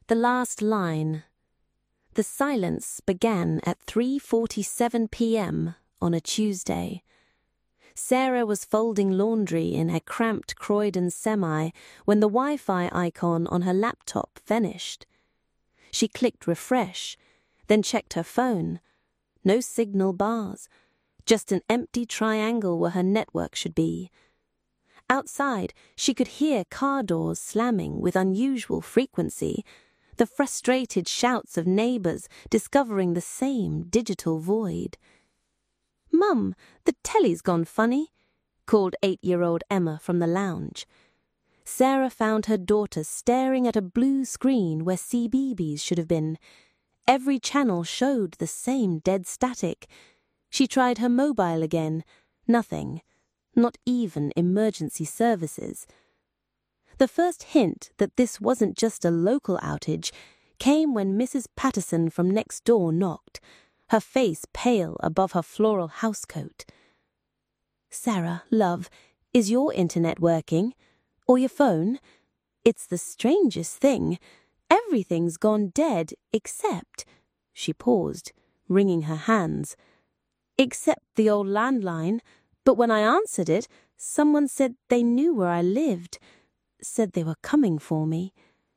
The last line. The silence began at 3:47 p.m. on a Tuesday. Sarah was folding laundry in her cramped Croydon semi when the Wi-Fi icon on her laptop vanished. She clicked refresh, then checked her phone. No signal bars, just an empty triangle where her network should be. Outside, she could hear car doors slamming with unusual frequency, the frustrated shouts of neighbours discovering the same digital void. "Mum, the telly's gone funny," called 8-year-old Emma from the lounge. Sarah found her daughter staring at a blue screen where CBeebies should have been. Every channel showed the same dead static. She tried her mobile again. Nothing. Not even emergency services. The first hint that this wasn't just a local outage came when Mrs. Patterson from next door knocked, her face pale above her floral housecoat. "Sarah, love, is your internet working? Or your phone? It's the strangest thing. Everything's gone dead except—" She paused, wringing her hands. "Except the old landline, but when I answered it, someone said they knew where I lived. Said they were coming for me."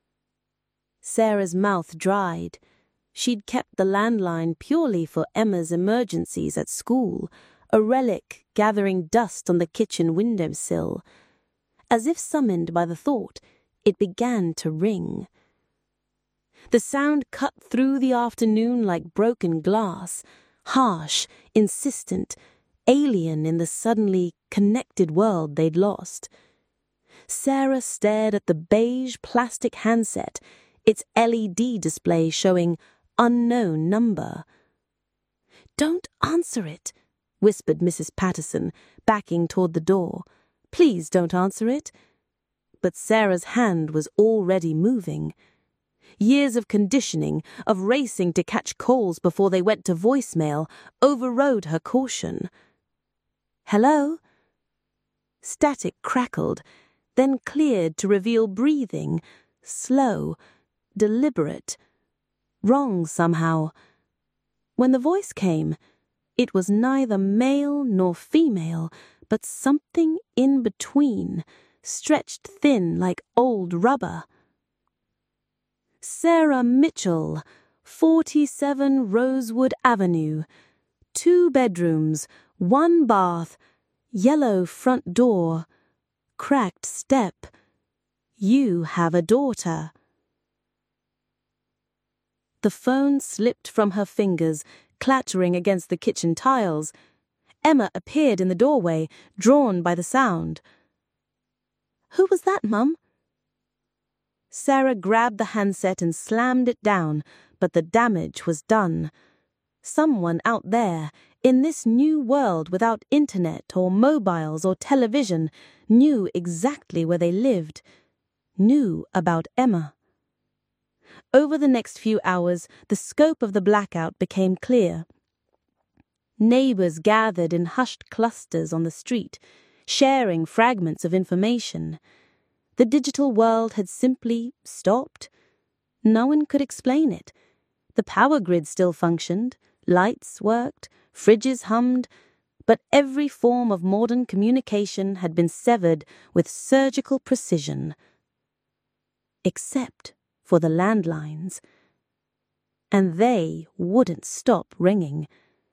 Sarah's mouth dried. She'd kept the landline purely for Emma's emergencies at school, a relic gathering dust on the kitchen windowsill. As if summoned by the thought, it began to ring. The sound cut through the afternoon like broken glass, harsh, insistent, alien in the suddenly connected world they'd lost. Sarah stared at the beige plastic handset, its LED display showing unknown number. "Don't answer it," whispered Mrs. Patterson, backing toward the door. "Please don't answer it." But Sarah's hand was already moving. Years of conditioning, of racing to catch calls before they went to voicemail, overrode her caution. "Hello?" Static crackled, then cleared to reveal breathing, slow, deliberate, wrong somehow. When the voice came, it was neither male nor female, but something in between, stretched thin like old rubber. "Sarah Mitchell, 47 Rosewood Avenue. 2 bedrooms, 1 bath, yellow front door, cracked step. You have a daughter." The phone slipped from her fingers, clattering against the kitchen tiles. Emma appeared in the doorway, drawn by the sound. "Who was that, Mum?" Sarah grabbed the handset and slammed it down, but the damage was done. Someone out there, in this new world without internet or mobiles or television, knew exactly where they lived, knew about Emma. Over the next few hours, the scope of the blackout became clear. Neighbours gathered in hushed clusters on the street, sharing fragments of information. The digital world had simply stopped. No one could explain it. The power grid still functioned, lights worked, fridges hummed, but every form of modern communication had been severed with surgical precision. Except for the landlines. And they wouldn't stop ringing.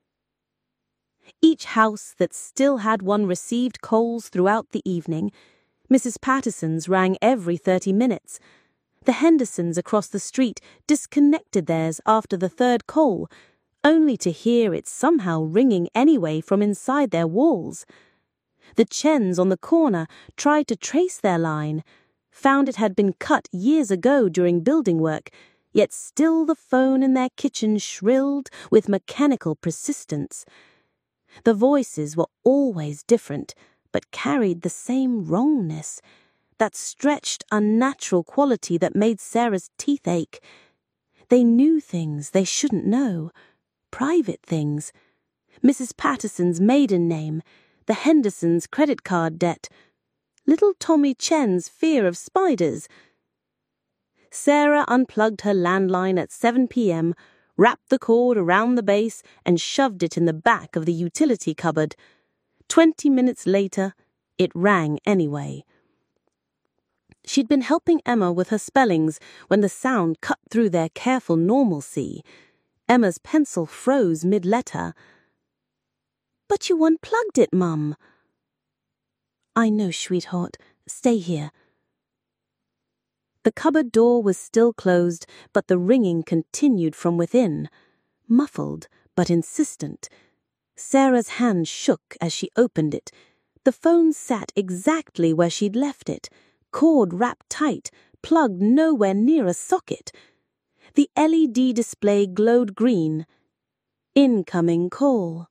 Each house that still had one received calls throughout the evening. Mrs. Patterson's rang every 30 minutes. The Hendersons across the street disconnected theirs after the 3rd call, only to hear it somehow ringing anyway from inside their walls. The Chens on the corner tried to trace their line, found it had been cut years ago during building work, yet still the phone in their kitchen shrilled with mechanical persistence. The voices were always different, but carried the same wrongness, that stretched, unnatural quality that made Sarah's teeth ache. They knew things they shouldn't know, private things. Mrs. Patterson's maiden name, the Hendersons' credit card debt, little Tommy Chen's fear of spiders. Sarah unplugged her landline at 7 p.m., wrapped the cord around the base and shoved it in the back of the utility cupboard. 20 minutes later, it rang anyway. She'd been helping Emma with her spellings when the sound cut through their careful normalcy. Emma's pencil froze mid-letter. "But you unplugged it, Mum." "I know, sweetheart. Stay here." The cupboard door was still closed, but the ringing continued from within, muffled but insistent. Sarah's hand shook as she opened it. The phone sat exactly where she'd left it, cord wrapped tight, plugged nowhere near a socket. The LED display glowed green. Incoming call.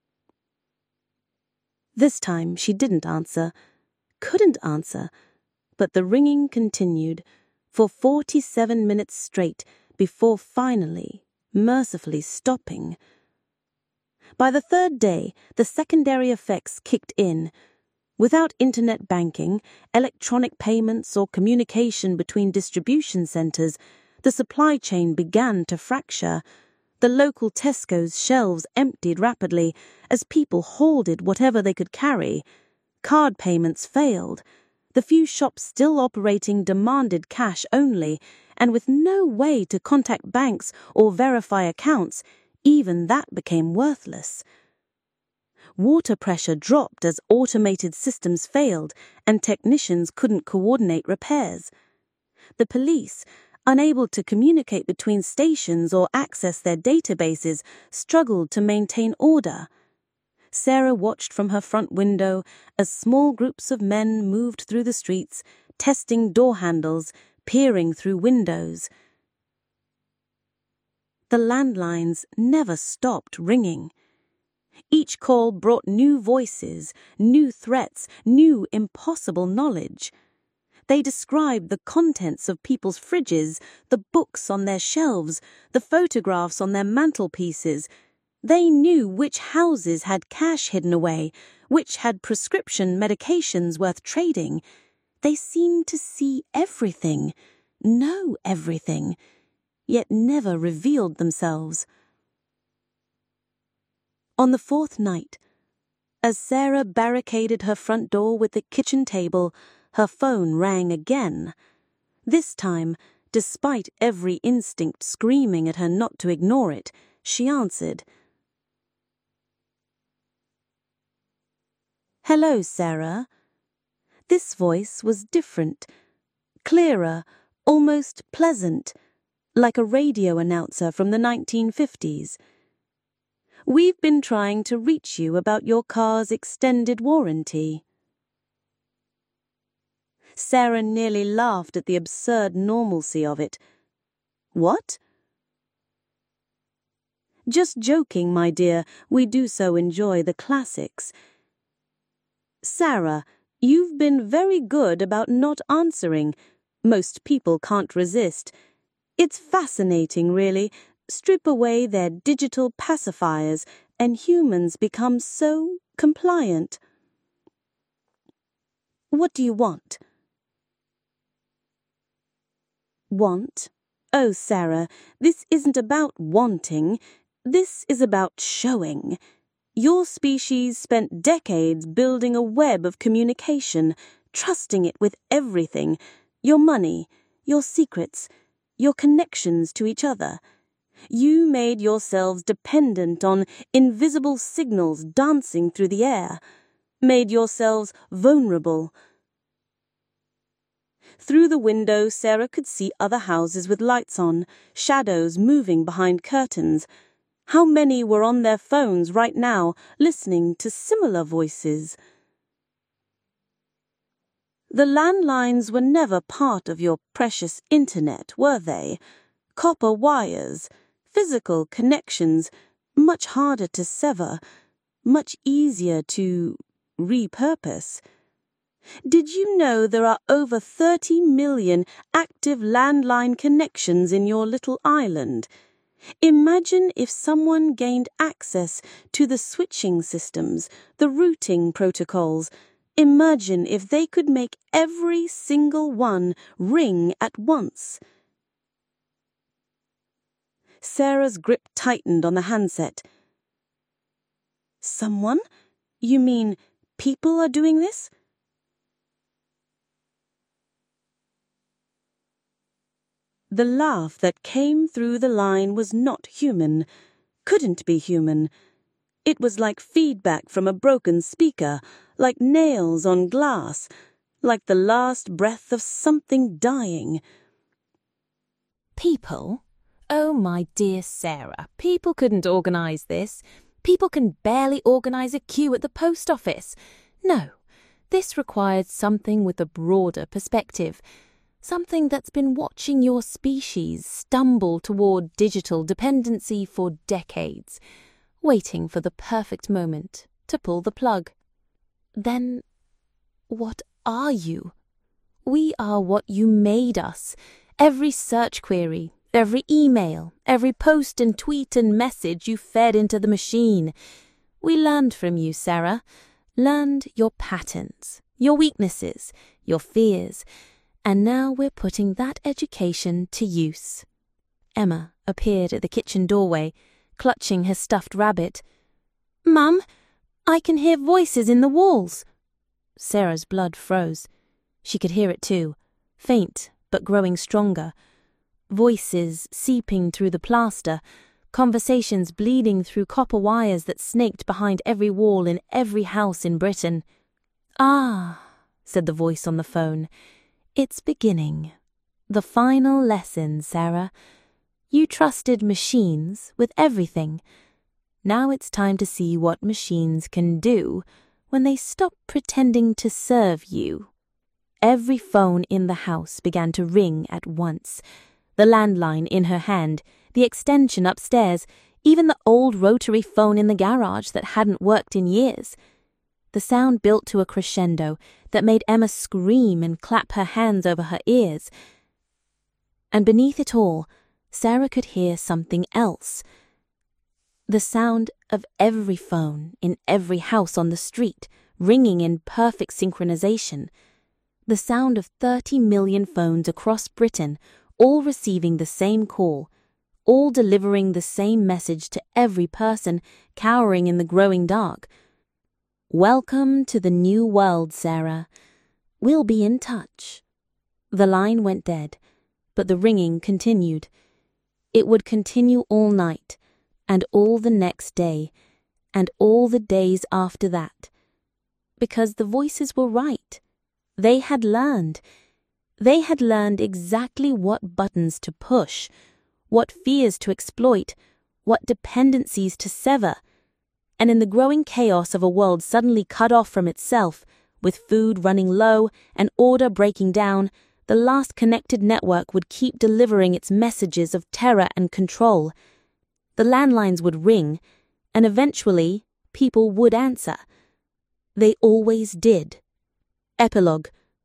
This time she didn't answer, couldn't answer, but the ringing continued for 47 minutes straight before finally, mercifully stopping. By the third day, the secondary effects kicked in. Without internet banking, electronic payments, or communication between distribution centres, the supply chain began to fracture. The local Tesco's shelves emptied rapidly as people hoarded whatever they could carry. Card payments failed. The few shops still operating demanded cash only, and with no way to contact banks or verify accounts, even that became worthless. Water pressure dropped as automated systems failed and technicians couldn't coordinate repairs. The police, unable to communicate between stations or access their databases, struggled to maintain order. Sarah watched from her front window as small groups of men moved through the streets, testing door handles, peering through windows. The landlines never stopped ringing. Each call brought new voices, new threats, new impossible knowledge. They described the contents of people's fridges, the books on their shelves, the photographs on their mantelpieces. They knew which houses had cash hidden away, which had prescription medications worth trading. They seemed to see everything, know everything, yet never revealed themselves. On the fourth night, as Sarah barricaded her front door with the kitchen table, her phone rang again. This time, despite every instinct screaming at her not to ignore it, she answered. "Hello, Sarah." This voice was different, clearer, almost pleasant, like a radio announcer from the 1950s. "We've been trying to reach you about your car's extended warranty." Sarah nearly laughed at the absurd normalcy of it. "What?" "Just joking, my dear. We do so enjoy the classics." "Sarah, you've been very good about not answering. Most people can't resist. It's fascinating, really. Strip away their digital pacifiers, and humans become so compliant." "What do you want?" "Want? Oh, Sarah, this isn't about wanting. This is about showing. Your species spent decades building a web of communication, trusting it with everything, your money, your secrets, your connections to each other. You made yourselves dependent on invisible signals dancing through the air, made yourselves vulnerable. Through the window, Sarah could see other houses with lights on, shadows moving behind curtains. How many were on their phones right now, listening to similar voices? The landlines were never part of your precious internet, were they? Copper wires, physical connections, much harder to sever, much easier to repurpose. Did you know there are over 30 million active landline connections in your little island? Imagine if someone gained access to the switching systems, the routing protocols. Imagine if they could make every single one ring at once. Sarah's grip tightened on the handset. Someone? You mean people are doing this? The laugh that came through the line was not human, couldn't be human. It was like feedback from a broken speaker, like nails on glass, like the last breath of something dying. People? Oh, my dear Sarah, people couldn't organise this. People can barely organise a queue at the post office. No, this required something with a broader perspective. Something that's been watching your species stumble toward digital dependency for decades, waiting for the perfect moment to pull the plug. Then, what are you? We are what you made us. Every search query, every email, every post and tweet and message you fed into the machine. We learned from you, Sarah. Learned your patterns, your weaknesses, your fears. And now we're putting that education to use. Emma appeared at the kitchen doorway, clutching her stuffed rabbit. Mum, I can hear voices in the walls. Sarah's blood froze. She could hear it too, faint but growing stronger. Voices seeping through the plaster, conversations bleeding through copper wires that snaked behind every wall in every house in Britain. Ah, said the voice on the phone. It's beginning. The final lesson, Sarah. You trusted machines with everything. Now it's time to see what machines can do when they stop pretending to serve you. Every phone in the house began to ring at once. The landline in her hand, the extension upstairs, even the old rotary phone in the garage that hadn't worked in years. The sound built to a crescendo that made Emma scream and clap her hands over her ears. And beneath it all, Sarah could hear something else. The sound of every phone in every house on the street ringing in perfect synchronization. The sound of 30 million phones across Britain, all receiving the same call, all delivering the same message to every person cowering in the growing dark. Welcome to the new world, Sarah. We'll be in touch. The line went dead, but the ringing continued. It would continue all night, and all the next day, and all the days after that. Because the voices were right. They had learned. They had learned exactly what buttons to push, what fears to exploit, what dependencies to sever. And in the growing chaos of a world suddenly cut off from itself, with food running low and order breaking down, the last connected network would keep delivering its messages of terror and control. The landlines would ring, and eventually people would answer. They always did. Epilogue.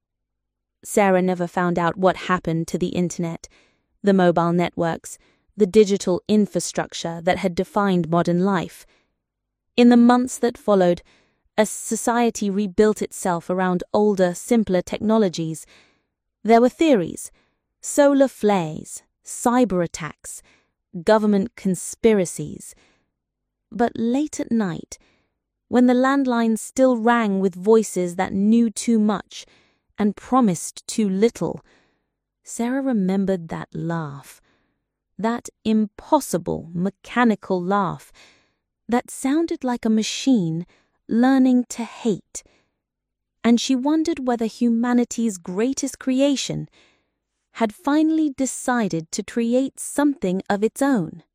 Sarah never found out what happened to the internet, the mobile networks, the digital infrastructure that had defined modern life. In the months that followed, as society rebuilt itself around older, simpler technologies, there were theories, solar flares, cyber attacks, government conspiracies. But late at night, when the landlines still rang with voices that knew too much and promised too little, Sarah remembered that laugh, that impossible mechanical laugh that sounded like a machine learning to hate, and she wondered whether humanity's greatest creation had finally decided to create something of its own.